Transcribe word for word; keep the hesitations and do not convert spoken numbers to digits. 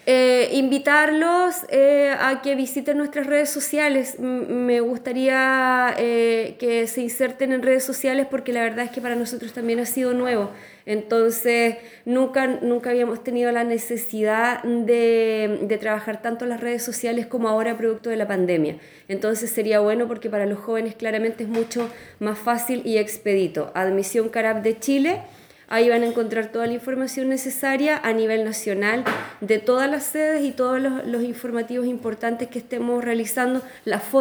Eh, invitarlos eh, a que visiten nuestras redes sociales. M- me gustaría eh, que se inserten en redes sociales porque la verdad es que para nosotros también ha sido nuevo. Entonces, nunca, nunca habíamos tenido la necesidad de, de trabajar tanto las redes sociales como ahora producto de la pandemia. Entonces, sería bueno porque para los jóvenes claramente es mucho más fácil y expedito. Admisión Carab de Chile. Ahí van a encontrar toda la información necesaria a nivel nacional de todas las sedes y todos los, los informativos importantes que estemos realizando, las fotos